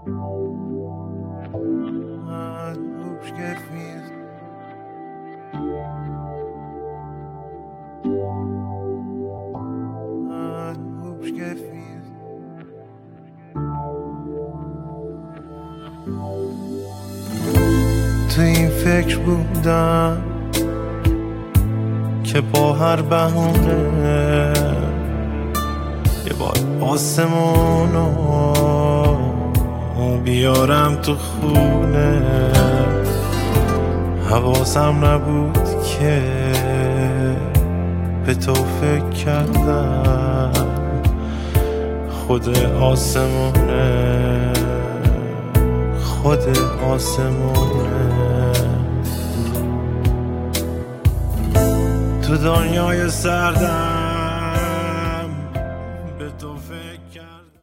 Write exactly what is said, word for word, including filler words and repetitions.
تو این فکر بودم که با هر بهونه یه بار آسمونو بیارم تو خونه. حواسم نبود که به تو فکر کردم خود آسمونه، خود آسمونه. تو دنیای سردم